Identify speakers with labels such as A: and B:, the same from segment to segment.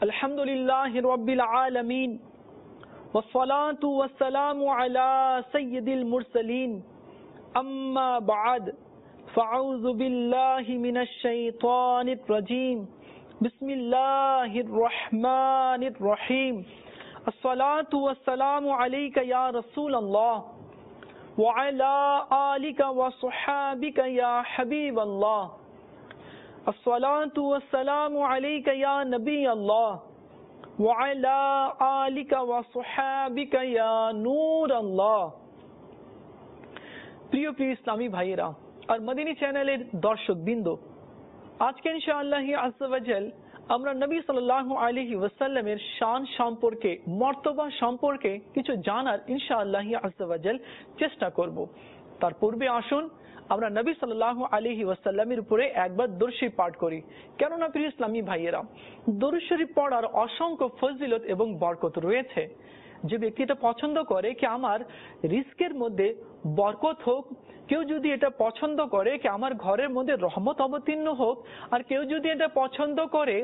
A: अल्हम्दुलिल्लाहि रब्बिल आलमीन वस्सलातु वस्सलामु अला सय्यिदिल मुरसलीन अम्मा बाद फ़अऊज़ु बिल्लाहि मिनश शैतानिर रजीम बिस्मिल्लाहिर रहमानिर रहीम अस्सलातु वस्सलामु अलैका या रसूलल्लाह व अला आलिका व सुहाबिका या हबीबल्लाह अस्सलातु वस्सलामु अलैका या नबी अल्लाह व अला आलिका व सुहाबिका या नूर अल्लाह। प्रिय इस्लामी भाइरा और मदीनी चैनलेर दर्शकबृंद, आज के इंशाअल्लाह अज़्ज़ा व जल আমরা নবী সাল্লাল্লাহু আলাইহি ওয়াসাল্লামের শান সম্পর্কে, মর্তবা সম্পর্কে কিছু জানার ইনশাআল্লাহ আযজা ওয়া জাল চেষ্টা করব। তার পূর্বে আসুন আমরা নবী সাল্লাল্লাহু আলাইহি ওয়াসাল্লামের উপরে একবার দরুদ শরীফ পাঠ করি। কেননা প্রিয় ইসলামী ভাইয়েরা, দরুদ শরীফ পড়ার অসংখ্য ফজিলত এবং বরকত রয়েছে। যে ব্যক্তিটা পছন্দ করে কি আমার রিস্কের মধ্যে বরকত হোক, কেউ যদি এটা পছন্দ করে কি আমার ঘরের মধ্যে রহমত অবতীর্ণ হোক, আর কেউ যদি এটা পছন্দ করে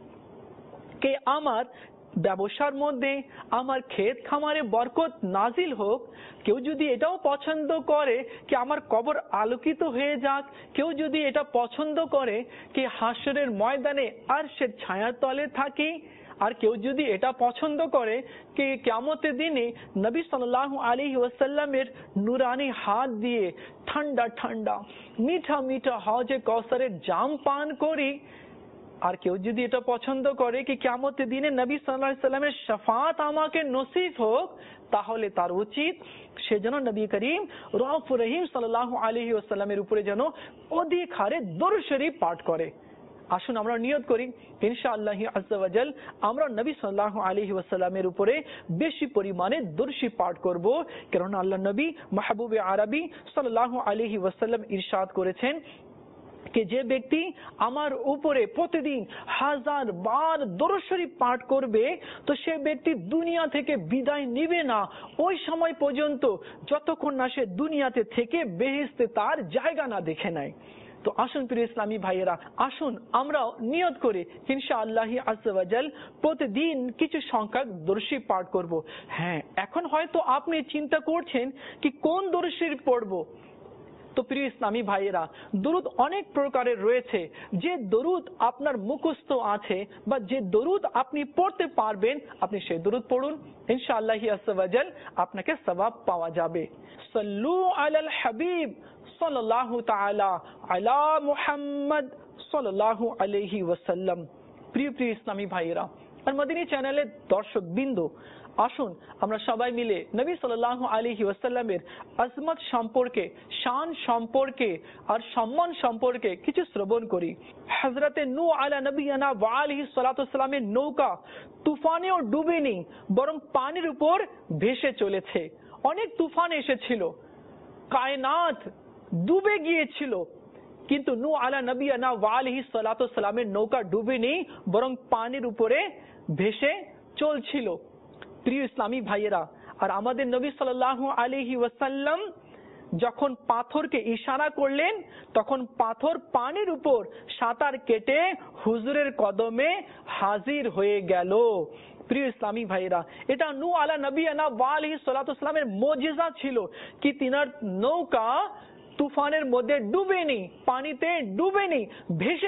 A: কি আমার ব্যবসার মধ্যে, আমার ক্ষেত খামারে বরকত নাজিল হোক, কেউ যদি এটাও পছন্দ করে কি আমার কবর আলোকিত হয়ে যাক, কেউ যদি এটা পছন্দ করে কি হাসরের ময়দানে আরশের ছায়ার তলে থাকি, আর কেউ যদি এটা পছন্দ করে কি কিয়ামতের দিনে নবী সাল্লাল্লাহু আলাইহি ওয়াসাল্লামের নুরানি হাত দিয়ে ঠান্ডা ঠান্ডা মিঠা মিঠা হাউজে কাউসারের জাম পান করি, আর কেউ যদি এটা পছন্দ করে কি কিয়ামতের দিনে নবী সাল্লাল্লাহু আলাইহি ওয়াসাল্লামের শাফাত আমাকে নসিব হোক, তাহলে তার উচিত সে যেন নবী করিম রউফুর রহিম সাল্লাল্লাহু আলাইহি ওয়াসাল্লামের উপরে যেন অধিক হারে দরুদ শরীফ পাঠ করে। আসুন আমরা নিয়ত করি ইনশাআল্লাহ আযজা ওয়া জাল আমরা নবী সাল্লাল্লাহু আলাইহি ওয়াসাল্লামের উপরে বেশি পরিমাণে দরুদ শরীফ পাঠ করব। কারণ আল্লাহ নবী মাহবুবে আরবি সাল্লাল্লাহু আলাইহি ওয়াসাল্লাম ইরশাদ করেছেন कि যে ব্যক্তি আমার উপরে প্রতিদিন 1000 বার দরুদ শরীফ পাঠ করবে তো সে ব্যক্তি দুনিয়া থেকে বিদায় নেবে না ওই সময় পর্যন্ত যতক্ষণ না সে দুনিয়াতে থেকে বেহেশতে তার জায়গা না দেখে নেয়। তো আসুন প্রিয় ইসলামী ভাইয়েরা, আসুন আমরা নিয়ত করি ইনশাআল্লাহ আযজা ওয়া জাল প্রতিদিন কিছু সংখ্যক দরুদ শরীফ পাঠ করব। হ্যাঁ, এখন হয়তো আপনি চিন্তা করছেন কি কোন দরুদ শরীফ পড়ব। তো প্রিয় ইসলামী ভাইয়েরা, দরুদ অনেক প্রকারের রয়েছে। যে দরুদ আপনার মুখস্থ আছে বা যে দরুদ আপনি পড়তে পারবেন, আপনি সেই দরুদ পড়ুন, ইনশাআল্লাহ আযজা ওয়া জাল আপনাকে সওয়াব পাওয়া যাবে। সাল্লু আলাল হাবিব সাল্লাল্লাহু তাআলা আলা মুহাম্মদ সাল্লাল্লাহু আলাইহি ওয়াসাল্লাম। প্রিয় ইসলামী ভাইয়েরা আর মদিনী চ্যানেলের দর্শকবৃন্দ, আসুন আমরা সবাই মিলে নবী সাল্লাল্লাহু আলাইহি ওয়াসাল্লামের আজমত সম্পর্কে, শান সম্পর্কে আর সম্মান সম্পর্কে কিছু শ্রবণ করি। হযরতে নূহ আলা নবিয়ানা ওয়া আলাইহিস সালাতু ওয়াসসালামের নৌকা তুফানেও ডুবেনি, বরং পানির উপর ভেসে চলেছে। অনেক তুফান এসেছিল, কায়নাত ডুবে গিয়েছিল, কিন্তু নূহ আলা নবিয়ানা ওয়া আলাইহিস সালাতু ওয়াসসালামের নৌকা ডুবেনি, বরং পানির উপরে ভেসে চলছিল। প্রিয় ইসলামী ভাইয়েরা, আর আমাদের নবী সাল্লাল্লাহু আলাইহি ওয়াসাল্লাম যখন পাথরকে ইশারা করলেন, তখন পাথর পানির উপর সাঁতার কেটে হুজুরের কদমে হাজির হয়ে গেল। প্রিয় ইসলামী ভাইয়েরা, এটা নূহ আলা নবিয়ানা ওয়া আলাইহিস সালাতু ওয়াসসালামের মুজিজা ছিল কি তিনার নৌকা তুফানের মধ্যে ডুবেনি, পানিতে ডুবেনি, ভেসে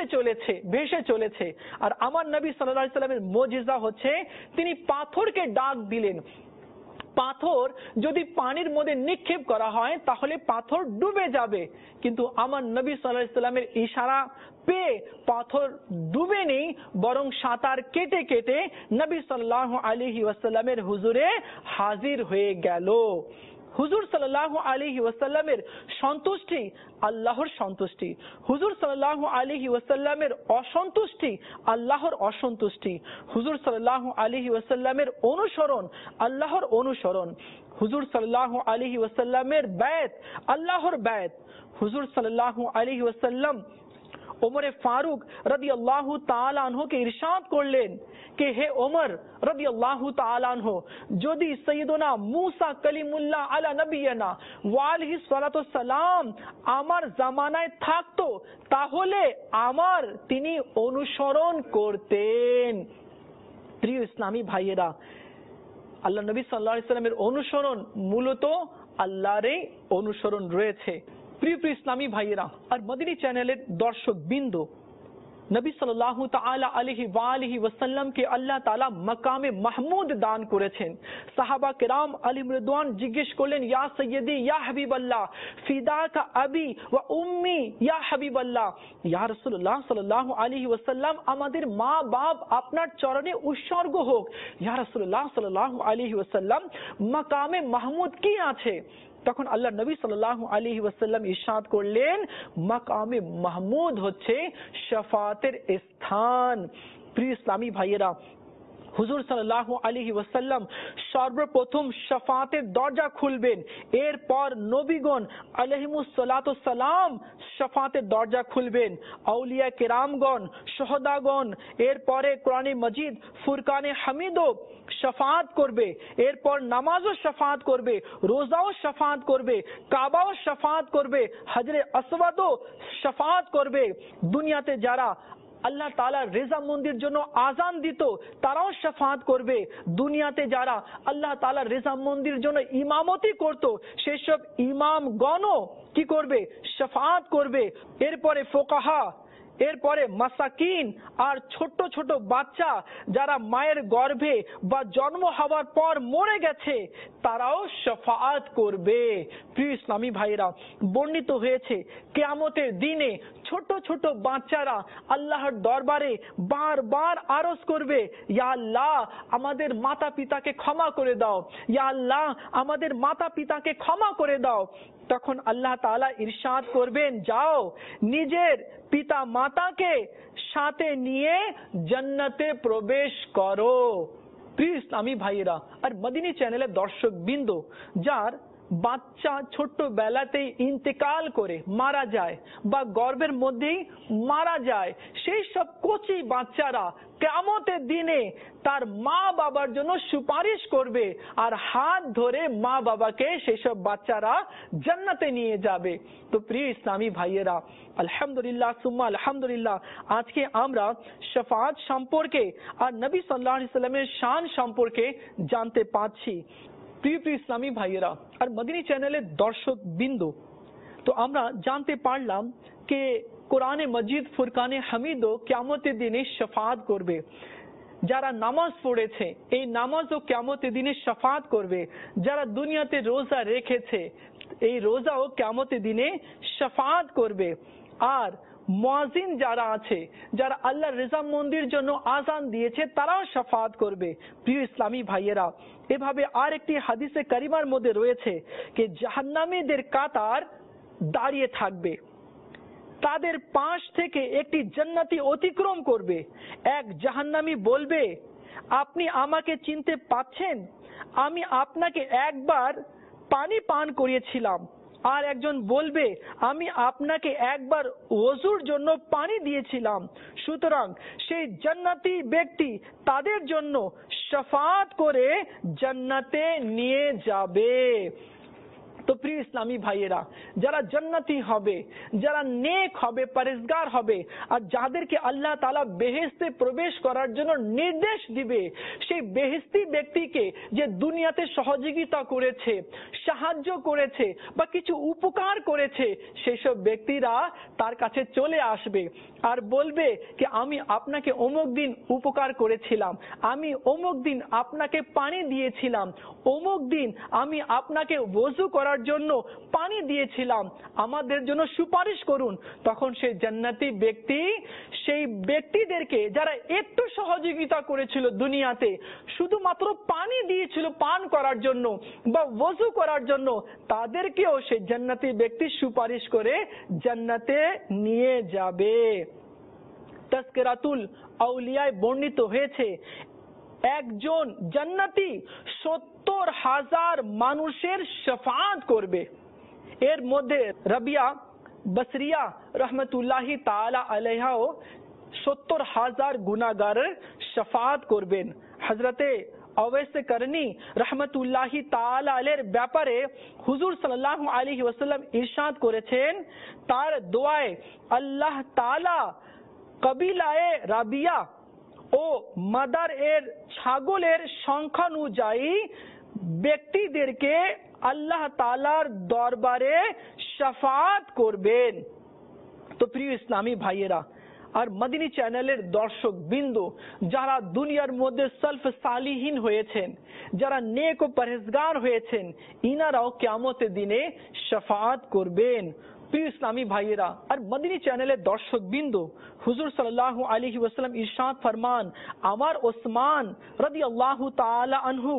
A: চলেছে। আর আমার নবী সাল্লাল্লাহু আলাইহি ওয়াসাল্লামের মুজিজা হচ্ছে তিনি পাথরকে ডাক দিলেন। পাথর যদি পানির মধ্যে নিক্ষেপ করা হয় তাহলে পাথর ডুবে যাবে, কিন্তু আমার নবী সাল্লাল্লাহু আলাইহি ওয়াসাল্লামের ইশারা পেয়ে পাথর ডুবেনি, বরং সাঁতার কেটে কেটে নবী সাল্লাল্লাহু আলাইহি ওয়াসাল্লামের হুজুরে হাজির হয়ে গেল। হুজুর সাল্লাল্লাহু আলাইহি ওয়াসাল্লামের সন্তুষ্টি আল্লাহর সন্তুষ্টি, হুজুর সাল্লাল্লাহু আলাইহি ওয়াসাল্লামের অসন্তুষ্টি আল্লাহর অসন্তুষ্টি, হুজুর সাল্লাল্লাহু আলাইহি ওয়াসাল্লামের অনুসরণ আল্লাহর অনুসরণ, হুজুর সাল্লাল্লাহু আলাইহি ওয়াসাল্লামের বায়াত আল্লাহর বায়াত। হুজুর সাল্লাল্লাহু আলাইহি ওয়াসাল্লাম ওমরে ফারুক রাদিয়াল্লাহু তাআলা আনহুকে ইরশাদ করলেন कि हे उमर রাদিয়াল্লাহু তাআলা আনহু, যদি সৈয়দনা মুসা কালিমুল্লাহ আলা নবিয়ানা ওয়া আলাইহিস সালাতু সালাম আমার জামানায় থাকতো তাহলে আমার তিনি অনুসরণ করতেন। প্রিয় ইসলামী ভাইয়েরা, আল্লাহ নবী সাল্লাল্লাহু আলাইহি ওয়াসাল্লামের অনুসরণ মূলত আল্লাহরই অনুসরণ রয়েছে। প্রিয় ইসলামী ভাইয়েরা আর মদিনী চ্যানেলের দর্শক বিন্দু, নবী সাল্লাল্লাহু তাআলা আলাইহি ওয়া আলিহি ওয়াসাল্লামকে আল্লাহ তাআলা মাকামে মাহমুদ দান করেছেন। সাহাবা কেরাম আলিম রিদওয়ান জিজ্ঞেস করলেন, ইয়া সাইয়্যিদি ইয়া হাবিবাল্লাহ ফিদাকা আবি ওয়া উম্মি ইয়া হাবিবাল্লাহ, ইয়া রাসূলুল্লাহ সাল্লাল্লাহু আলাইহি ওয়াসাল্লাম, আমাদের মা বাপ আপনার চরণে উৎসর্গ হোক। ইয়া রাসূলুল্লাহ সাল্লাল্লাহু আলাইহি ওয়াসাল্লাম, মাকামে মাহমুদ কি আছে? তখন আল্লাহ নবী সাল্লাল্লাহু আলাইহি ওয়াসাল্লাম ইরশাদ করলেন, মাকামে মাহমুদ হচ্ছে শাফাতের স্থান। প্রিয় ইসলামী ভাইয়েরা, হুজুর সাল্লাল্লাহু আলাইহি ওয়াসাল্লাম সর্বপ্রথম শাফাতের দরজা খুলবেন, এরপর নবীগণ আলাইহিমুস সালাতু সালাম শাফাতের দরজা খুলবেন, আউলিয়া কেরামগণ, শহদাগণ, এরপরে কোরআনে মজিদ ফুরকানে হামিদও শাফাত করবে, এরপর নামাজও শাফাত করবে, রোজাও শাফাত করবে, কাবাও শাফাত করবে, হজরে আসওয়াদও শাফাত করবে। দুনিয়াতে যারা আল্লাহ তাআলার রেজামন্দির জন্য আজান দিত তারাও শাফাত করবে। দুনিয়াতে যারা আল্লাহ তাআলার রেজামন্দির জন্য ইমামতি করত সেসব ইমামগণও কি করবে? শাফাত করবে। এরপরে ফোকাহা, এরপরে মাসাকিন আর ছোট ছোট বাচ্চা যারা মায়ের গর্ভে বা জন্ম হওয়ার পর মরে গেছে তারাও শাফাত করবে। প্রিয় ইসলামী ভাইরা, বর্ণিত হয়েছে কিয়ামতের দিনে ছোট ছোট বাচ্চারা আল্লাহর দরবারে বারবার আরজ করবে, ইয়া আল্লাহ আমাদের মাতা পিতাকে ক্ষমা করে দাও, ইয়া আল্লাহ আমাদের মাতা পিতাকে ক্ষমা করে দাও। তখন আল্লাহ তাআলা ইরশাদ করবেন, যাও নিজের পিতা মাতাকে সাথে নিয়ে জান্নাতে প্রবেশ করো। প্রিয় ইসলামী ভাইয়েরা আর মদিনী চ্যানেলের দর্শক বিন্দু, যার বাচ্চা ছোট্ট বেলাতেই ইন্তেকাল করে মারা যায় বা গর্ভের মধ্যেই মারা যায়, সেই সব কচি বাচ্চারা কিয়ামতের দিনে তার মা বাবার জন্য সুপারিশ করবে আর হাত ধরে মা বাবাকে সেই সব বাচ্চারা জান্নাতে নিয়ে যাবে। তো প্রিয় ইসলামী ভাইয়েরা, আলহামদুলিল্লাহ সুম্মা আলহামদুলিল্লাহ, আজকে আমরা শাফাত সম্পর্কে আর নবী সাল্লাল্লাহু আলাইহি ওয়াসাল্লামের শান সম্পর্কে জানতে পাচ্ছি। প্রিয় ইসলামী ভাইয়েরা আর মদিনী চ্যানেলের দর্শক বিন্দু, তো আমরা জানতে পারলাম যে কোরআনে মজিদ ফুরকানে হামিদও কিয়ামতের দিনে শাফাত করবে। যারা নামাজ পড়েছে এই নামাজও কিয়ামতের দিনে শাফাত করবে। যারা দুনিয়াতে রোজা রেখেছে এই রোজাও কিয়ামতের দিনে শাফাত করবে। আর মুয়াজ্জিন যারা আছে, যারা আল্লাহর রেজামন্দির জন্য আজান দিয়েছে তারাও শাফাত করবে। প্রিয় ইসলামী ভাইয়েরা, এভাবে আর একটি হাদিসে কারিমার মধ্যে রয়েছে যে জাহান্নামীদের কাতার দাঁড়িয়ে থাকবে, তাদের পাশ থেকে একটি জান্নাতি অতিক্রম করবে। এক জাহান্নামী বলবে, আপনি আমাকে চিনতে পাচ্ছেন? আমি আপনাকে একবার পানি পান করিয়েছিলাম। আর একজন বলবে, আমি আপনাকে একবার ওযুর জন্য পানি দিয়েছিলাম। সুতরাং সেই জান্নাতি ব্যক্তি তাদের জন্য শাফাত করে জান্নাতে নিয়ে যাবে। তো প্রিয় ইসলামী ভাইয়েরা, যারা জান্নাতি হবে, যারা নেক হবে, পরেজগার হবে, আর যাদেরকে আল্লাহ তাআলা বেহেশতে প্রবেশ করার জন্য নির্দেশ দিবে, সেই বেহেশতি ব্যক্তিকে যে দুনিয়াতে সহযোগিতা করেছে, সাহায্য করেছে বা কিছু উপকার করেছে, সেই সব ব্যক্তিরা তার কাছে চলে আসবে আর বলবে যে আমি আপনাকে অমুক দিন উপকার করেছিলাম, আমি অমুক দিন আপনাকে পানি দিয়েছিলাম, অমুক দিন আমি আপনাকে ওযু করার জন্য পানি দিয়েছিলাম, আমাদের জন্য সুপারিশ করুন। তখন সেই জান্নাতি ব্যক্তি সেই ব্যক্তিদেরকে যারা একটু সহযোগিতা করেছিল দুনিয়াতে, শুধুমাত্র পানি দিয়েছিল পান করার জন্য বা ওযু করার জন্য, তাদেরকেও সেই জান্নাতি ব্যক্তি সুপারিশ করে জান্নাতে নিয়ে যাবে। তাজকিরাতুল আউলিয়ায় বর্ণিত হয়েছে একজন জান্নাতি 70,000 মানুষের শাফাত করবে। এর মধ্যে রাবিয়া বসরিয়া রহমতুল্লাহি তাআলা আলাইহাও 70,000 গুনাহগারের শাফাত করবেন। হযরতে আওয়াইস করনী রহমতুল্লাহি তাআলা আলাইহির ব্যাপারে হুজুর সাল্লাল্লাহু আলাইহি ওয়াসাল্লাম ইরশাদ করেছেন, তার দোয়ায় আল্লাহ তাআলা কবিলায়ে রাবিয়া ও মাদার এর ছাগলের সংখ্যানুযায়ী ব্যক্তিদেরকে আল্লাহ তাআলার দরবারে শাফাআত করবেন। তো প্রিয় ইসলামী ভাইয়েরা আর মদিনী চ্যানেলের দর্শক বিন্দু, যারা দুনিয়ার মধ্যে সলফ সালিহিন হয়েছেন, যারা নেক ও পরহেজগার হয়েছেন, ইনারাও কিয়ামতের দিনে শাফাআত করবেন। প্রিয় ইসলামী ভাইয়েরা আর মদিনী চ্যানেলের দর্শক বিন্দু, হুজুর সাল্লাল্লাহু আলাইহি ওয়াসাল্লাম ইরশাদ ফরমান, আমার ওসমান রাদিয়াল্লাহু তাআলা আনহু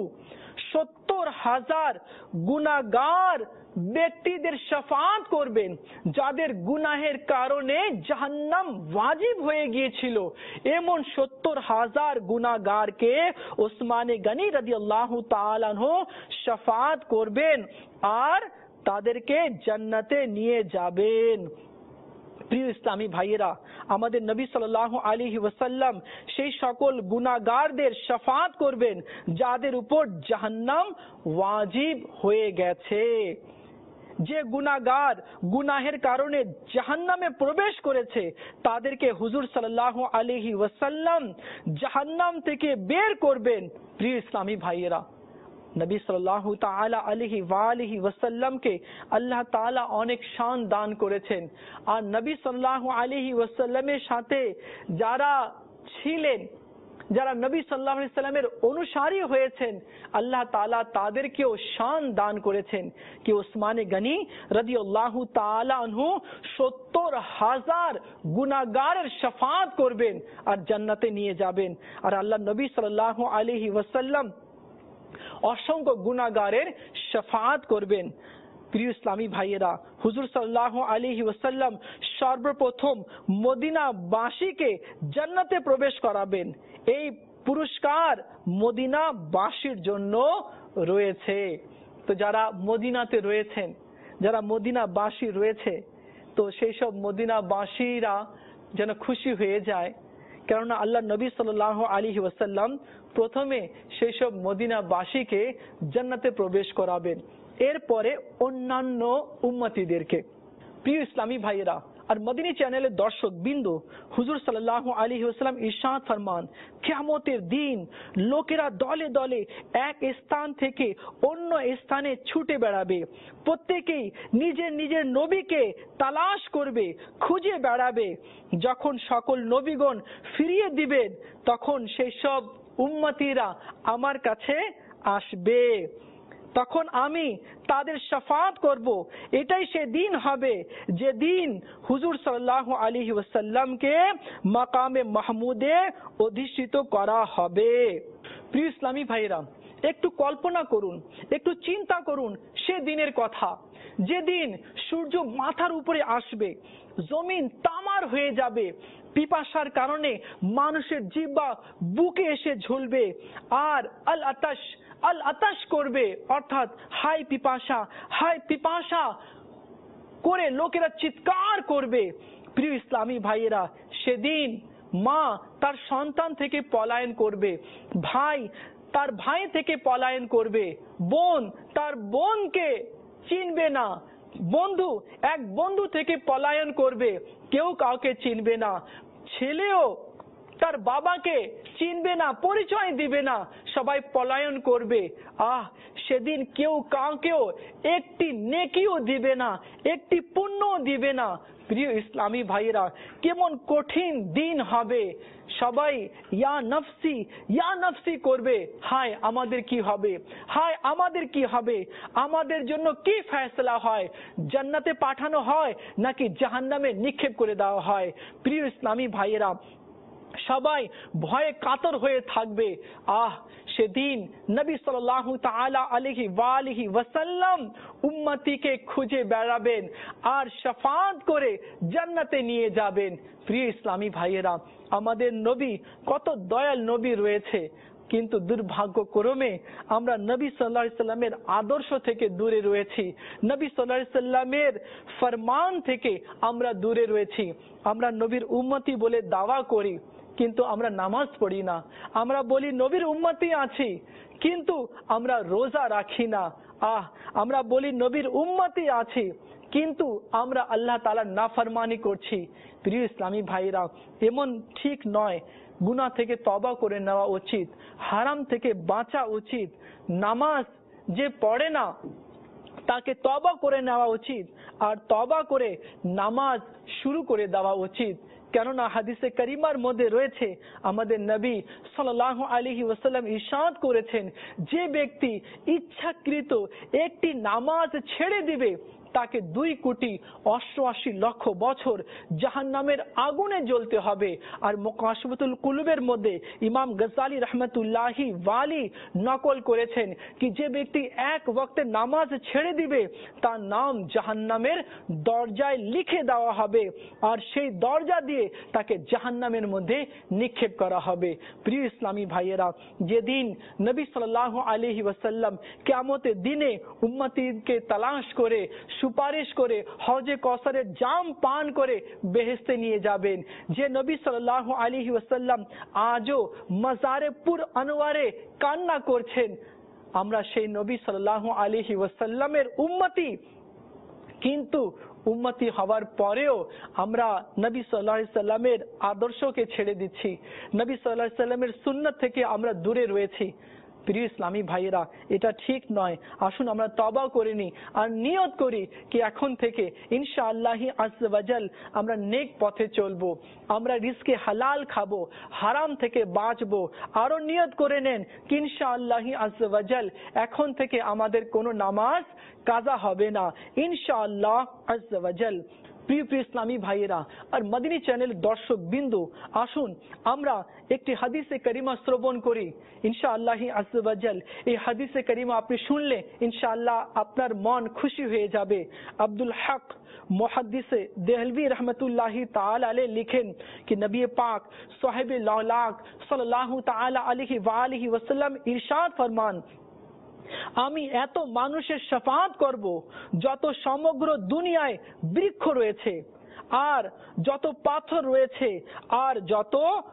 A: 70,000 গুনাহগার ব্যক্তিদের শাফাআত করবেন, যাদের গুনাহের কারণে জাহান্নাম ওয়াজিব হয়ে গিয়েছিল। এমন 70,000 গুনাহগারকে ওসমানে গনি রাদিয়াল্লাহু তাআলা আনহু শাফাআত করবেন আর তাদেরকে জান্নাতে নিয়ে যাবেন। প্রিয় ইসলামী ভাইয়েরা, আমাদের নবী সাল্লাল্লাহু আলাইহি ওয়াসাল্লাম সেই সকল গুনাহগারদের শাফাআত করবেন যাদের উপর জাহান্নাম ওয়াজিব হয়ে গেছে। যে গুনাহগার গুনাহের কারণে জাহান্নামে প্রবেশ করেছে, তাদেরকে হুজুর সাল্লাল্লাহু আলাইহি ওয়াসাল্লাম জাহান্নাম থেকে বের করবেন। প্রিয় ইসলামী ভাইয়েরা, নবী সাল্লাল্লাহু তাআলা আলাইহি ওয়া আলিহি ওয়াসাল্লামকে আল্লাহ তাআলা অনেক শান দান করেছেন, আর নবী সাল্লাল্লাহু আলাইহি ওয়াসাল্লামের সাথে যারা ছিলেন, যারা নবী সাল্লাল্লাহু আলাইহি ওয়াসাল্লামের অনুসারী হয়েছেন, আল্লাহ তাআলা তাদেরকেও শান দান করেছেন কি ওসমানে গনি রাদিয়াল্লাহু তাআলা আনহু 70,000 গুনাহগারের শাফাআত করবেন আর জান্নাতে নিয়ে যাবেন। আর আল্লাহ নবী সাল্লাল্লাহু আলাইহি ওয়াসাল্লাম অসংখ্য গুনাহগারের শাফাআত করবেন। প্রিয় ইসলামী ভাইয়েরা, হুজুর সাল্লাল্লাহু আলাইহি ওয়াসাল্লাম সর্বপ্রথম মদিনাবাসীকে জান্নাতে প্রবেশ করাবেন। এই পুরস্কার মদিনাবাসীর জন্য রয়েছে। তো যারা মদিনাতে রয়েছেন, যারা মদিনাবাসী রয়েছে, তো সেই সব মদিনাবাসীরা যেন খুশি হয়ে যায়, কেননা আল্লাহ নবী সাল্লাল্লাহু আলাইহি ওয়াসাল্লাম প্রথমে সেই সব মদিনাবাসীকে জান্নাতে প্রবেশ করাবেন, এরপরে অন্যান্য উম্মতিদেরকে। প্রিয় ইসলামী ভাইয়েরা আর মদিনী চ্যানেলের দর্শক বিন্দু, হুজুর সাল্লাল্লাহু আলাইহি ওয়াসাল্লাম ইরশাদ ফরমান, কিয়ামতের দিন লোকেরা দলে দলে এক স্থান থেকে অন্য স্থানে ছুটে বেড়াবে, প্রত্যেকেই নিজের নিজের নবীকে তালাশ করবে, খুঁজে বেড়াবে। যখন সকল নবীগণ ফিরিয়ে দিবেন, তখন সেই সব উম্মতিরা আমার কাছে আসবে, তখন আমি তাদের শাফাআত করব। এটাই সে দিন হবে যেদিন হুজুর সাল্লাল্লাহু আলাইহি ওয়াসাল্লামকে মাকামে মাহমুদে অধিষ্ঠিত করা হবে। প্রিয় ইসলামী ভাইরা, একটু কল্পনা করুন, একটু চিন্তা করুন সে দিনের কথা, যেদিন সূর্য মাথার উপরে আসবে, জমিন তামার হয়ে যাবে, পিপাসার কারণে মানুষের জিহ্বা বুকে এসে ঝুলবে, আর আল আতাশ করবে, অর্থাৎ হাই পিপাসা করে লোকেরা চিৎকার করবে। প্রিয় ইসলামী ভাইয়েরা, সেদিন মা তার সন্তান থেকে পলায়ন করবে, ভাই তার ভাই থেকে পলায়ন করবে, বোন তার বোনকে চিনবে না, বন্ধু এক বন্ধু থেকে পলায়ন করবে, কেউ কাউকে চিনবে না, ছেলেও তার বাবাকে চিনবে না, পরিচয় দিবে না, সবাই পলায়ন করবে। সেদিন কেউ কাউকেও একটি নেকিও দিবে না, একটি পুণ্যও দিবে না। প্রিয় ইসলামী ভাইয়েরা, কেমন কঠিন দিন হবে, সবাই ইয়া নফসি করবে, হায় আমাদের কি হবে, হায় আমাদের কি হবে, আমাদের জন্য কি ফয়সালা হয়, জান্নাতে পাঠানো হয় নাকি জাহান্নামে নিক্ষেপ করে দেওয়া হয়। প্রিয় ইসলামী ভাইয়েরা, সবাই ভয়ে কাতর হয়ে থাকবে। সেদিন নবী সাল্লাল্লাহু তাআলা আলাইহি ওয়া আলিহি ওয়াসাল্লাম উম্মতিকে খুঁজে বেড়াবেন আর শাফাআত করে জান্নাতে নিয়ে যাবেন। প্রিয় ইসলামী ভাইয়েরা, আমাদের নবী কত দয়াল নবী রয়েছে, কিন্তু দুর্ভাগ্যক্রমে আমরা নবী সাল্লাল্লাহু আলাইহি সাল্লামের আদর্শ থেকে দূরে রয়েছি, নবী সাল্লাল্লাহু আলাইহি সাল্লামের ফরমান থেকে আমরা দূরে রয়েছি। আমরা নবীর উম্মতি বলে দাওয়া করি, কিন্তু আমরা নামাজ পড়ি না। আমরা বলি নবীর উম্মতি আছি, কিন্তু আমরা রোজা রাখি না। আমরা বলি নবীর উম্মতি আছি, কিন্তু আমরা আল্লাহ তাআলার নাফরমানি করছি। প্রিয় ইসলামী ভাইরা, এমন ঠিক নয়। গুনাহ থেকে তওবা করে নেওয়া উচিত, হারাম থেকে বাঁচা উচিত। নামাজ যে পড়ে না তাকে তওবা করে নেওয়া উচিত, আর তওবা করে নামাজ শুরু করে দেওয়া উচিত। কেননা হাদিসে কারিমার মধ্যে রয়েছে, আমাদের নবী সাল্লাল্লাহু আলাইহি ওয়াসাল্লাম ইরশাদ করেছেন, যে ব্যক্তি ইচ্ছাকৃত একটি নামাজ ছেড়ে দিবে তাকে 2,88,00,000 বছর জাহান্নামের আগুনে জ্বলতে হবে। আর মুকাশফাতুল কুলুবের মধ্যে ইমাম গজালি রহমতুল্লাহি ওয়ালি নকল করেছেন কি যে ব্যক্তি এক ওয়াক্তের নামাজ ছেড়ে দিবে তার নাম জাহান্নামের দরজায় লিখে দেওয়া হবে, আর সেই দরজা দিয়ে তাকে জাহান্নামের মধ্যে নিক্ষেপ করা হবে। প্রিয় ইসলামী ভাইয়েরা, যেদিন নবী সাল্লাল্লাহু আলাইহি ওয়াসাল্লাম কিয়ামতের দিনে উম্মতিকে তালাশ করে সুপারিশ করে হজে কওসারের জাম পান করে বেহেশতে নিয়ে যাবেন, যে নবী সাল্লাল্লাহু আলাইহি ওয়াসাল্লাম আজও মাজারে পুর আনোয়ারে কান্না করছেন, আমরা সেই নবী সাল্লাল্লাহু আলাইহি ওয়াসাল্লামের উম্মতি, কিন্তু উম্মতি হওয়ার পরেও আমরা নবী সাল্লাল্লাহু আলাইহি সাল্লামের আদর্শকে ছেড়ে দিচ্ছি, নবী সাল্লাল্লাহু আলাইহি সাল্লামের সুন্নাত থেকে আমরা দূরে রয়েছি। প্রিয় ইসলামী ভাইয়েরা, এটা ঠিক নয়। আসুন আমরা তওবা করে নিই আর নিয়ত করি কি এখন থেকে ইনশাআল্লাহ আযজা ওয়া জাল আমরা নেক পথে চলবো, আমরা রিজকে হালাল খাবো, হারাম থেকে বাঁচবো। আরো নিয়ত করে নেন কি ইনশাআল্লাহ আযজা ওয়া জাল এখন থেকে আমাদের কোনো নামাজ কাজা হবে না ইনশাআল্লাহ আযজা ওয়া জাল। প্রিয় ইসলামী ভাইয়েরা আর মদিনী চ্যানেল দর্শক বিন্দু, আসুন আমরা একটি হাদিসে কারিমা শ্রবণ করি ইনশাআল্লাহ আযজা ওয়া জাল। এই হাদিসে কারিমা আপনি শুনলে ইনশাআল্লাহ আপনার মন খুশি হয়ে যাবে। আব্দুল হক মুহাদ্দিসে দেহলভী রহমতুল্লাহি তাআলা আলাইহি লিখেন कि नबी पाक साहिबे लौलाक सल्लल्लाहु ताआला अलैहि व आलिहि वसल्लम इरशाद फरमान, আমি এত মানুষের শাফাআত করব যত সমগ্র দুনিয়ায় বৃক্ষ রয়েছে, আর যত পাথর রয়েছে, আর যত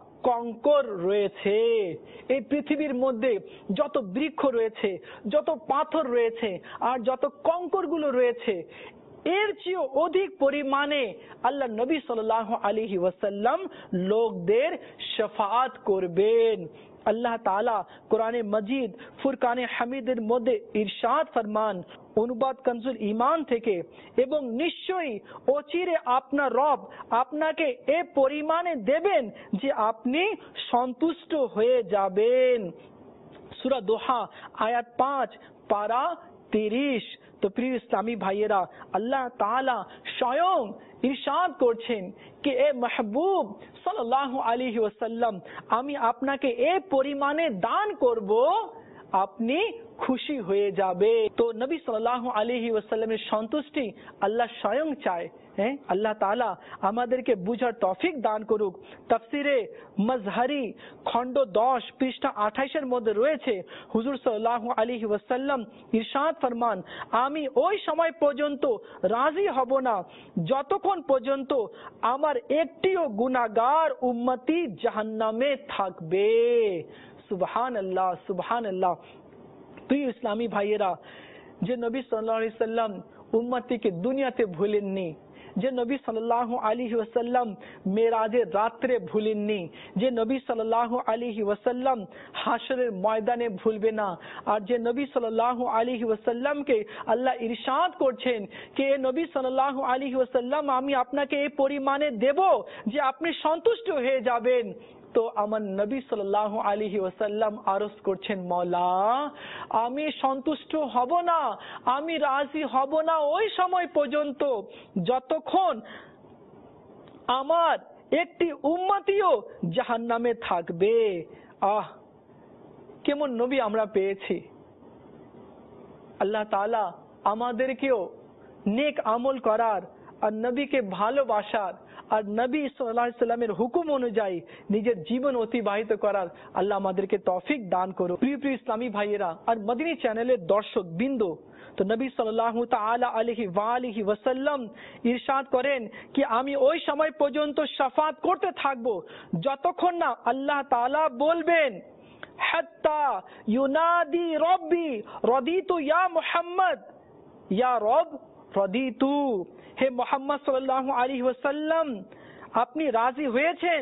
A: কঙ্কর রয়েছে। এই পৃথিবীর মধ্যে যত বৃক্ষ রয়েছে, যত পাথর রয়েছে, আর যত কঙ্করগুলো রয়েছে, এর চেয়ে অধিক পরিমাণে আল্লাহ নবী সাল্লাল্লাহু আলাইহি ওয়াসাল্লাম লোকদের শাফাআত করবেন। আল্লাহ তাআলা কোরআনে মজিদ ফুরকানে হামিদের মধ্যে ইরশাদ ফরমান, অনুবাদ কনজুল ঈমান থেকে, এবং নিশ্চয়ই অচিরে আপনার রব আপনাকে এ পরিমাণে দেবেন যে আপনি সন্তুষ্ট হয়ে যাবেন। সূরা দোহা আয়াত 5 পারা 30। তো প্রিয় ইসলামী ভাইয়েরা, আল্লাহ তাআলা স্বয়ং ইরশাদ করছেন कि ए महबूब सल्लल्लाहु अलैहि वसल्लम আমি আপনাকে এই পরিমাণে দান করব আপনি খুশি হয়ে যাবে। তো নবী সাল্লাল্লাহু আলাইহি ওয়াসাল্লামের সন্তুষ্টি আল্লাহ স্বয়ং চায়। আল্লাহ তাআলা আমাদেরকে বুঝার তৌফিক দান করুক। তাফসিরে মাজহারি খণ্ড 10 পৃষ্ঠা 28 এর মধ্যে রয়েছে, হুজুর সাল্লাল্লাহু আলাইহি ওয়াসাল্লাম ইরশাদ ফরমান, আমি ওই সময় পর্যন্ত রাজি হব না যতক্ষণ পর্যন্ত আমার একটিও গুনাহগার উম্মতি জাহান্নামে থাকবে। সুবহানাল্লাহ, সুবহানাল্লাহ। প্রিয় ইসলামী ভাইয়েরা, যে নবী সাল্লাল্লাহু আলাইহি ওয়াসাল্লাম উম্মতিকে দুনিয়াতে ভুলেননি, যে নবী সাল্লাল্লাহু আলাইহি ওয়াসাল্লাম মেরাজের রাত্রে ভুলেননি, যে নবী সাল্লাল্লাহু আলাইহি ওয়াসাল্লাম হাশরের ময়দানে ভুলবে না, আর যে নবী সাল্লাল্লাহু আলাইহি ওয়াসাল্লামকে আল্লাহ ইরশাদ করছেন যে নবী সাল্লাল্লাহু আলাইহি ওয়াসাল্লাম আমি আপনাকে এই পরিমাণে দেব যে আপনি সন্তুষ্ট হয়ে যাবেন। তো আমার নবী সাল্লাল্লাহু আলাইহি ওয়াসাল্লাম আরজ করছেন, মওলা আমি সন্তুষ্ট হব না, আমি রাজি হব না ওই সময় পর্যন্ত যতক্ষণ আমার একটি উম্মতিও জাহান্নামে থাকবে। কেমন নবী আমরা পেয়েছি। আল্লাহ তাআলা আমাদেরকেও নেক আমল করার আর নবীকে ভালোবাসার আর নবী সাল্লাল্লাহু আলাইহি সাল্লামের হুকুম অনুযায়ী নিজের জীবন অতিবাহিত করার আল্লাহ আমাদেরকে তৌফিক দান করুন। প্রিয় ইসলামী ভাইয়েরা আর মদিনী চ্যানেলের দর্শক বিন্দু, তো নবী সাল্লাল্লাহু তাআলা আলাইহি ওয়া আলিহি ওয়াসাল্লাম ইরশাদ করেন কি আমি ওই সময় পর্যন্ত শাফাত করতে থাকব যতক্ষণ না আল্লাহ তাআলা বলবেন, হাত্তা ইউনাদি রব্বি রাদিতু ইয়া মুহাম্মদ, ইয়া রব রাদিতু। হে মুহাম্মদ সাল্লাল্লাহু আলাইহি ওয়াসাল্লাম, আপনি রাজি হয়েছেন,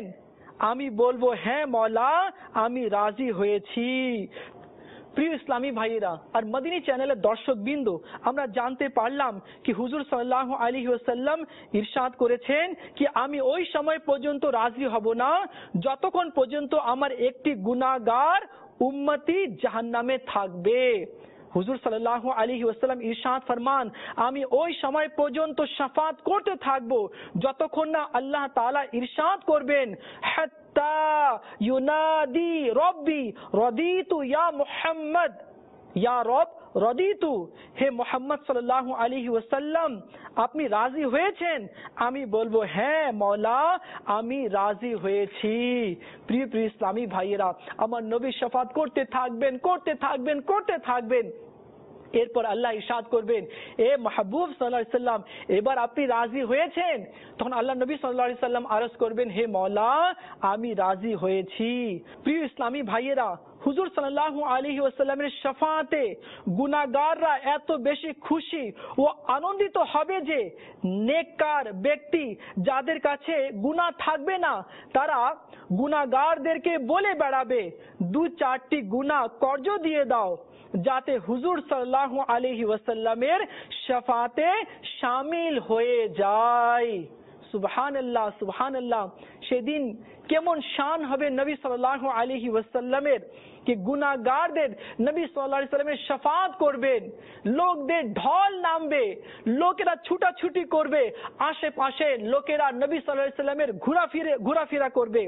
A: আমি বলবো হ্যাঁ মওলা, আমি রাজি হয়েছি। প্রিয় ইসলামী ভাইয়েরা আর মদিনী চ্যানেলের দর্শক বিন্দু, আমরা জানতে পারলাম কি হুজুর সাল্লাল্লাহু আলাইহি ওয়াসাল্লাম ইরশাদ করেছেন কি আমি ওই সময় পর্যন্ত রাজি হব না যতক্ষণ পর্যন্ত আমার একটি গুনাহগার উম্মতি জাহান্নামে থাকবে। হুজুর সাল্লাল্লাহু আলাইহি ওয়াসাল্লাম ইরশাদ ফরমান, আমি ওই সময় পর্যন্ত শাফাত করতে থাকবো যতক্ষণ না আল্লাহ তাআলা ইরশাদ করবেন, হাত্তা ইউনাদি রব্বি রাদিতু ইয়া মুহাম্মদ, ইয়া রব রাদিতু, হে মুহাম্মদ সাল্লাল্লাহু আলাইহি ওয়াসাল্লাম আপনি রাজি হয়েছেন? আমি বলবো হ্যাঁ মওলা, আমি রাজি হয়েছি। প্রিয় প্রিয় ইসলামী ভাইয়েরা, আমার নবী শাফাত করতে থাকবেন, করতে থাকবেন, করতে থাকবেন। এরপর আল্লাহ ইরশাদ করবেন, এ মাহবুব সাল্লাল্লাহু আলাইহি সাল্লাম এবার আপনি রাজি হয়েছেন? তখন আল্লাহ নবী সাল্লাল্লাহু আলাইহি সাল্লাম আরজ করবেন, হে মওলা আমি রাজি হয়েছি। প্রিয় ইসলামী ভাইয়েরা, হুজুর সাল্লাল্লাহু আলাইহি ওয়াসাল্লামের শাফাতে গুনাহগাররা এত বেশি খুশি ও আনন্দিত হবে যে নেককার ব্যক্তি যাদের কাছে গুনাহ থাকবে না তারা গুনাহগারদেরকে বলে বেড়াবে, 2-4টি গুনাহ কর্জ দিয়ে দাও যাতে হুজুর সাল্লাল্লাহু আলাইহি ওয়াসাল্লামের শাফাতে শামিল হয়ে যায়। সুবহানাল্লাহ, সুবহানাল্লাহ। সেদিন কেমন শান হবে নবী সাল্লাল্লাহু আলাইহি ওয়াসাল্লামের कि গুনাহগারদের নবী সাল্লাল্লাহু আলাইহি ওয়াসাল্লামের শাফাত করবেন, লোকদের ঢল নামবে, লোকেরা ছুটাছুটি করবে, আশেপাশে লোকেরা নবী সাল্লাল্লাহু আলাইহি ওয়াসাল্লামের ঘোরাফেরা করবে,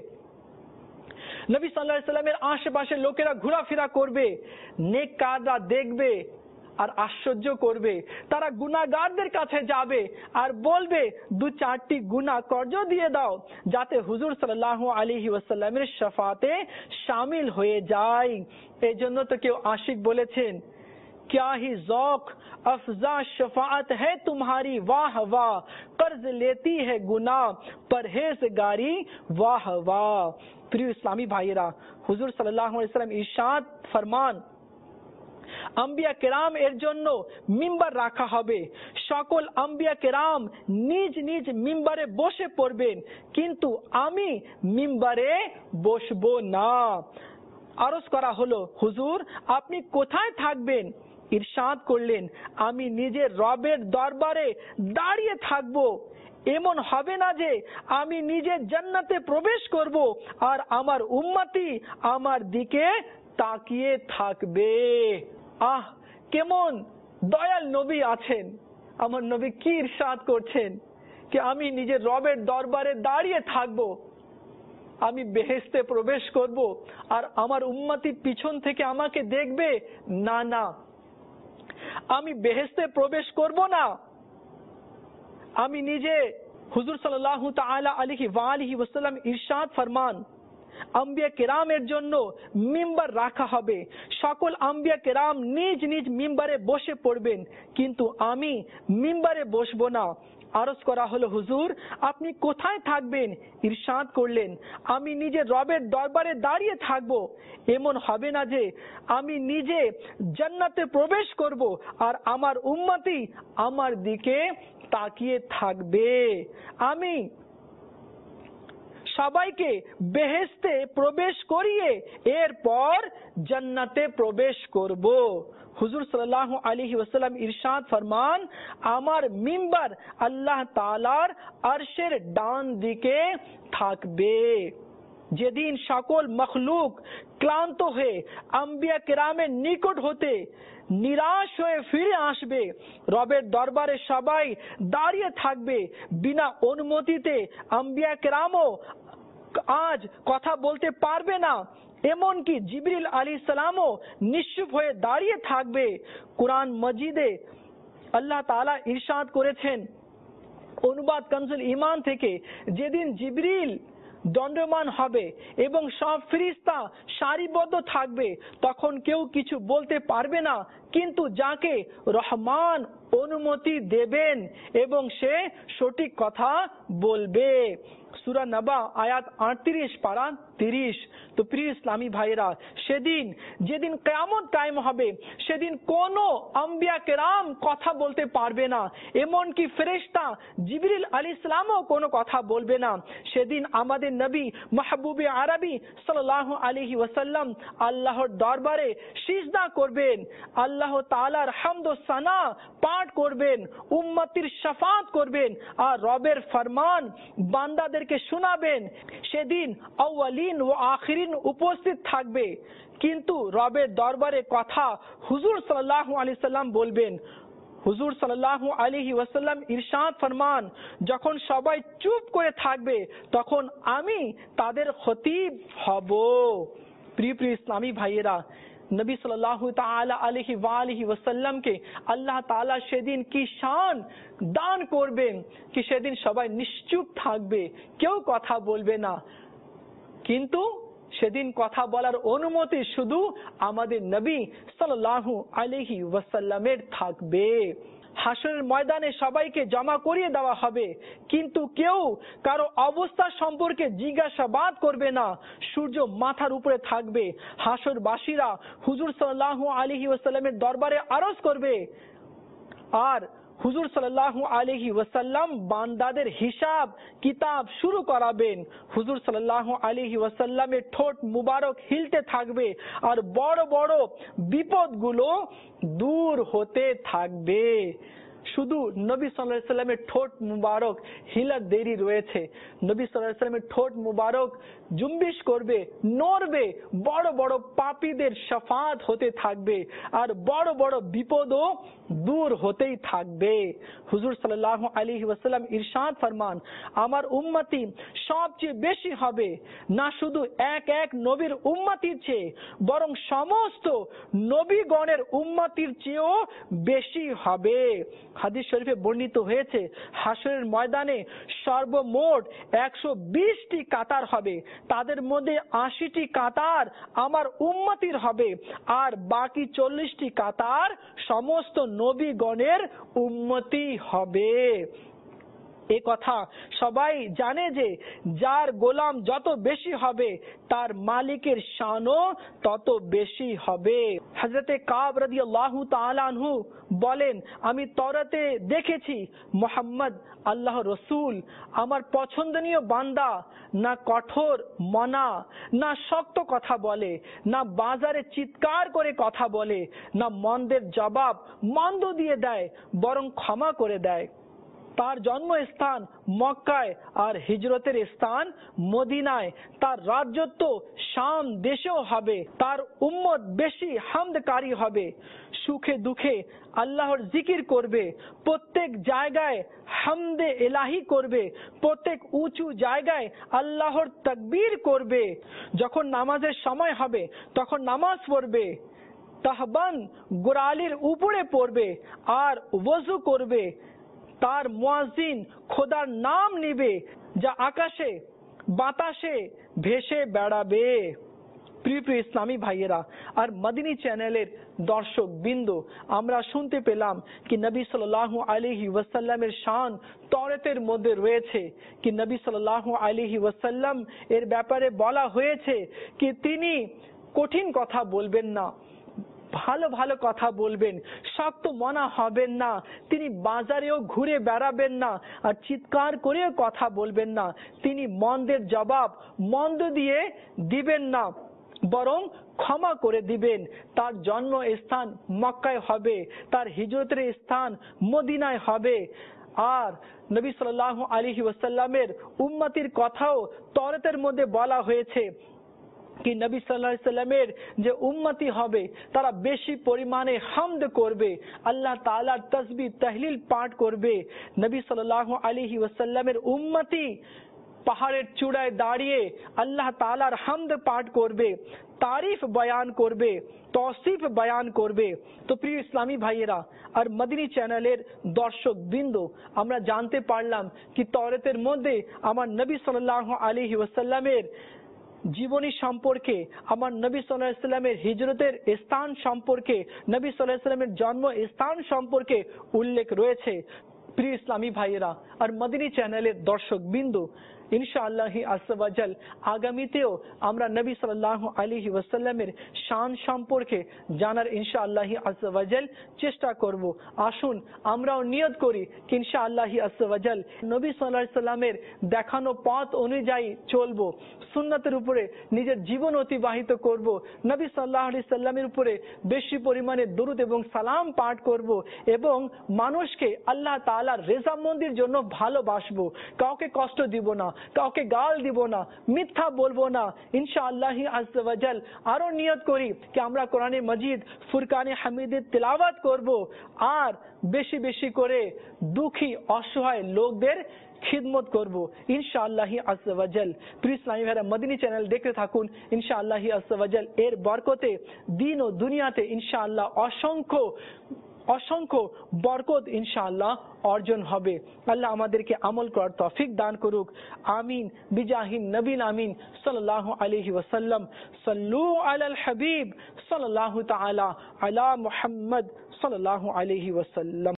A: নবী সাল্লাল্লাহু আলাইহি ওয়াসাল্লামের আশেপাশে লোকেরা ঘোরাফেরা করবে, নেককাররা দেখবে আর আশ্চর্য করবে। তারা গুনাহগারদের কাছে যাবে আর বলবে 2-4টি গুনাহ কর্জ দিয়ে দাও যাতে হুজুর সাল্লাল্লাহু আলাইহি ওয়াসাল্লামের শাফাতে শামিল হয়ে যায়। এই জন্য তো কেউ আশিক বলেছেন, क्या ही ज़ौक़ अफ़ज़ा शफ़ाअत है तुम्हारी वाह वाह, कर्ज लेती है गुनाह परहेज़गारी वाह वाह। प्रिय इस्लामी भाइरा, हुजूर सल्लल्लाहु अलैहि वसल्लम इरशाद फरमान, আম্বিয়া কেরাম এর জন্য মিম্বার রাখা হবে, সকল আম্বিয়া কেরাম নিজ নিজ মিম্বারে বসে পড়বেন, কিন্তু আমি মিম্বারে বসবো না। আরজ করা হলো, হুজুর আপনি কোথায় থাকবেন? ইরশাদ করলেন, আমি নিজের রবের দরবারে দাঁড়িয়ে থাকবো। এমন হবে না যে আমি নিজে জান্নাতে প্রবেশ করব আর আমার উম্মতি আমার দিকে তাকিয়ে থাকবে। আহ, কেমন দয়াল নবী আছেন! আমার নবী কি ইরশাদ করছেন যে আমি নিজের রবের দরবারে দাঁড়িয়ে থাকবো, আমি বেহেশতে প্রবেশ করব আর আমার উম্মতি পিছন থেকে আমাকে দেখবে। না না, আমি বেহেশতে প্রবেশ করব না। আমি নিজে, হুজুর সাল্লাল্লাহু তাআলা আলাইহি ওয়া আলিহি ওয়াসাল্লাম ইরশাদ ফরমান, আম্বিয়া কেরামের জন্য মিম্বার রাখা হবে, সকল আম্বিয়া কেরাম নিজ নিজ মিম্বারে বসে পড়বেন, কিন্তু আমি মিম্বারে বসবো না। আরজ করা হলো, হুজুর আপনি কোথায় থাকবেন? ইরশাদ করলেন, আমি নিজের রবের দরবারে দাঁড়িয়ে থাকবো। এমন হবে না যে আমি নিজে জান্নাতে প্রবেশ করব আর আমার উম্মতি আমার দিকে তাকিয়ে থাকবে। আমি সবাইকে বেহেশতে প্রবেশ করিয়ে এরপর জান্নাতে প্রবেশ করব। হুজুর সাল্লাল্লাহু আলাইহি ওয়াসাল্লাম ইরশাদ ফরমান, আমার মিম্বার আল্লাহ তাআলার আরশের ডান দিকে থাকবে। যেদিন সকল মখলুক ক্লান্ত হয়ে আম্বিয়া কেরামের নিকট হতে নিরাশ হয়ে ফিরে আসবে, রবের দরবারে সবাই দাঁড়িয়ে থাকবে, বিনা অনুমতিতে আম্বিয়া কেরামও আজ কথা বলতে পারবে না, এমনকি জিবরিল আলাইহিস সালামও নিশ্চুপ হয়ে দাঁড়িয়ে থাকবে। কুরআন মজিদে আল্লাহ তাআলা ইরশাদ করেছেন, অনুবাদ কনজুল ঈমান থেকে, যেদিন জিবরিল দণ্ডমান হবে এবং সব ফেরেশতা সারিবদ্ধ থাকবে, তখন কেউ কিছু বলতে পারবে না, কিন্তু যাকে রহমান অনুমতি দেবেন এবং সে সঠিক কথা বলবে। সূরা নাবা আয়াত 38 পারা 30। তো প্রিয় ইসলামী ভাইরা, সেদিন যেদিন কিয়ামত কায়েম হবে, সেদিন কোন আম্বিয়া কেরাম কথা বলতে পারবে না, এমনকি ফেরেশতা জিবরিল আলাইহিস সালামও কোনো কথা বলবে না। সেদিন আমাদের নবী মাহবুবে আরবি সাল্লাল্লাহু আলাইহি ওয়াসাল্লাম আল্লাহর দরবারে সিজদা করবেন, আল্লাহ তাআলার হামদ ও সানা পাঠ করবেন, উম্মতির শাফাত করবেন, আর রবের ফরমান বান্দাদেরকে শোনাবেন। সেদিন আউয়ালিন ও আখিরিন উপস্থিত থাকবে, কিন্তু রবের দরবারে কথা হুজুর সাল্লাল্লাহু আলাইহি সাল্লাম বলবেন। হুজুর সাল্লাল্লাহু আলাইহি ওয়াসাল্লাম ইরশাদ ফরমান, যখন সবাই চুপ করে থাকবে তখন আমি তাদের খতিব হব। প্রিয় প্রিয় ইসলামী ভাইয়েরা, নবী সাল্লাল্লাহু তাআলা আলাইহি ওয়া আলিহি ওয়াসাল্লামকে আল্লাহ তাআলা সেদিন কি শান দান করবেন কি সেদিন সবাই নিশ্চুপ থাকবে, কেউ কথা বলবে না। কিন্তু সেদিন কথা বলার অনুমতি শুধু আমাদের নবী সাল্লাল্লাহু আলাইহি ওয়াসাল্লামের থাকবে। হাসরের ময়দানে সবাইকে জমা করিয়ে দেওয়া হবে, কিন্তু কেউ কারো অবস্থা সম্পর্কে জিজ্ঞাসাবাদ করবে না। সূর্য মাথার উপরে থাকবে। হাসরবাসীরা হুজুর সাল্লাল্লাহু আলাইহি ওয়াসাল্লামের দরবারে আরজ করবে, আর হুজুর সাল্লাল্লাহু আলাইহি ওয়াসাল্লাম বান্দাদের হিসাব কিতাব শুরু করাবেন। হুজুর সাল্লাল্লাহু আলাইহি ওয়াসাল্লামের ঠোঁট মুবারক হিলতে থাকবে, আর বড় বড় বিপদগুলো দূর হতে থাকবে। শুধু নবী সাল্লাল্লাহু আলাইহি ওয়াসাল্লামের ঠোঁট মুবারক হিলার দেরি রয়েছে। নবী সাল্লাল্লাহু আলাইহি ওয়াসাল্লামের ঠোঁট মুবারক জুম্বিশ করবে, নড়বে, বড় বড় পাপীদের শাফাত হতে থাকবে, আর বড় বড় বিপদও দূর হতেই থাকবে। হুজুর সাল্লাল্লাহু আলাইহি ওয়াসাল্লাম ইরশাদ ফরমান, আমার উম্মতি সবচেয়ে বেশি হবে, না শুধু এক এক নবীর উম্মতির চেয়ে, বরং সমস্ত নবীগণের উম্মতির চেয়েও বেশি হবে। হাদিস শরীফে বর্ণিত হয়েছে, হাসরের ময়দানে সর্বমোট 120টি কাতার হবে, তাদের মধ্যে 80টি কাতার আমার উম্মতির হবে, আর বাকি 40টি কাতার সমস্ত নবীগণের উম্মতি হবে। এ কথা সবাই জানে যে যার গোলাম যত বেশি হবে তার মালিকের শানও তত বেশি হবে। হযরতে কাব রাদিয়াল্লাহু তাআলা আনহু বলেন, আমি তওরাতে দেখেছি মুহাম্মদ আল্লাহ রসুল, আমার পছন্দনীয় বান্দা, না কঠোর মনা, না শক্ত কথা বলে, না বাজারে চিৎকার করে কথা বলে, না মন্দের জবাব মন্দ দিয়ে দেয়, বরং ক্ষমা করে দেয়। তার জন্মস্থান মক্কায় আর হিজরতের স্থান মদিনায়। তার রাজত্ব শাম দেশেও হবে। তার উম্মত বেশি হামদকারী হবে, সুখে দুঃখে আল্লাহর জিকির করবে, প্রত্যেক জায়গায় হামদে ইলাহি করবে, প্রত্যেক উঁচু জায়গায় আল্লাহর তাকবীর করবে। যখন নামাজের সময় হবে তখন নামাজ পড়বে, তাহবান গোড়ালির উপরে পড়বে আর ওযু করবে। তার মুয়াজ্জিন খোদার নাম নিবে, যা আকাশে বাতাসে ভেসে বেড়াবে। প্রিয় প্রিয় ইসলামী ভাইয়েরা আর মদিনী চ্যানেলের দর্শক বিন্দু, আমরা শুনতে পেলাম কি নবী সাল্লাল্লাহু আলাইহি ওয়াসাল্লামের শান তওরাতের মধ্যে রয়েছে, কি নবী সাল্লাল্লাহু আলাইহি ওয়াসাল্লাম এর ব্যাপারে বলা হয়েছে কি তিনি কঠিন কথা বলবেন না, ভালো ভালো কথা বলবেন, শক্ত মনা হবেন না, তিনি বাজারেও ঘুরে বেড়াবেন না, আর চিৎকার করেও কথা বলবেন না, তিনি মন্দের জবাব মন্দ দিয়ে দিবেন না, বরং ক্ষমা করে দিবেন। তার জন্মস্থান মক্কায় হবে, তার হিজরতের স্থান মদিনায় হবে। আর নবী সাল্লাল্লাহু আলাইহি ওয়াসাল্লামের উম্মতির কথাও তওরাতের মধ্যে বলা হয়েছে কি নবী সাল্লাল্লাহু আলাইহি ওয়াসাল্লামের যে উম্মতি হবে তারা বেশি পরিমাণে হামদ করবে, আল্লাহ তাআলার তাসবিহ তাহলিল পাঠ করবে। নবী সাল্লাল্লাহু আলাইহি ওয়াসাল্লামের উম্মতি পাহাড়ের চূড়ায় দাঁড়িয়ে আল্লাহ তাআলার হামদ পাঠ করবে, তারিফ বয়ান করবে, তৌসিফ বয়ান করবে। তো প্রিয় ইসলামী ভাইয়েরা আর মদিনী চ্যানেলের দর্শক বিন্দু, আমরা জানতে পারলাম কি তওরাতের মধ্যে আমার নবী সাল্লাল্লাহু আলাইহি ওয়াসাল্লামের জীবনী সম্পর্কে, আমার নবী সাল্লাল্লাহু আলাইহি ওয়াসাল্লামের হিজরতের স্থান সম্পর্কে, নবী সাল্লাল্লাহু আলাইহি ওয়াসাল্লামের জন্ম স্থান সম্পর্কে উল্লেখ রয়েছে। প্রিয় ইসলামী ভাইয়েরা আর মদিনী চ্যানেলের দর্শক বিন্দু, ইনশাআল্লাহ আযজা ওয়া জাল আগামীতেও আমরা নবী সাল্লাল্লাহু আলাইহি ওয়াসাল্লামের শান সম্পর্কে জানার ইনশাআল্লাহ আযজা ওয়া জাল চেষ্টা করব। আসুন আমরাও নিয়ত করি যে ইনশাআল্লাহ আযজা ওয়া জাল নবী সাল্লাল্লাহু আলাইহি সাল্লামের দেখানো পথ অনুযায়ী চলবো, সুন্নাতের উপরে নিজের জীবন অতিবাহিত করব, নবী সাল্লাল্লাহু আলাইহি সাল্লামের উপরে বেশি পরিমাণে দরুদ এবং সালাম পাঠ করব এবং মানুষকে আল্লাহ তাআলার রেজামন্দির জন্য ভালোবাসবো। কাউকে কষ্ট দিব না, কাউকে গাল দিব না, মিথ্যা বলবো না। ইনশাআল্লাহ আযজা ওয়া জাল আরো নিয়ত করি যে আমরা কোরআনে মাজিদ ফুরকানে হামিদের তিলাওয়াত করব আর বেশি বেশি করে দুঃখী অসহায় লোকদের খিদমত করব ইনশাআল্লাহ আযজা ওয়া জাল। প্রিয় ইসলামী ভাইরা, মদিনী চ্যানেল দেখতে থাকুন। ইনশাআল্লাহ আযজা ওয়া জাল এর বরকতে দিন ও দুনিয়াতে ইনশাআল্লাহ অসংখ্য অসংখ্য বরকত ইনশাআল্লাহ অর্জন হবে। আল্লাহ আমাদেরকে আমল করার তৌফিক দান করুক। আমিন বিজাহিন নবীন আমিন সাল্লাল্লাহু আলাইহি ওয়াসাল্লাম। সাল্লু আলাল হাবিব সাল্লাল্লাহু তাআলা আলা মুহাম্মদ সাল্লাল্লাহু আলাইহি ওয়াসাল্লাম।